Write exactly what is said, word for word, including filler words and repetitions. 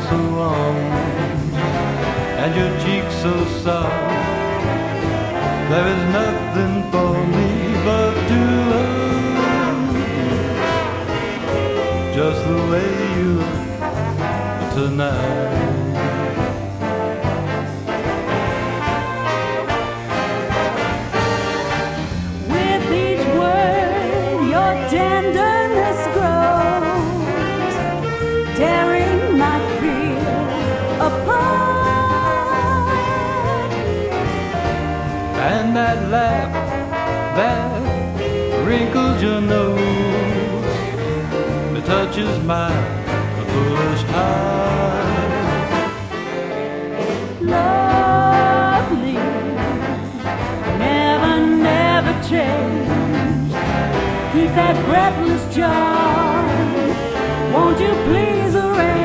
so warm and your cheeks so soft. There is nothing for me but to love just the way you look tonight. With each word your tenderness grows, tearing my fear apart. And that laugh that wrinkles your nose, it touches my foolish heart. Lovely, never, never change. Keep that breathless charm. Won't you please arrange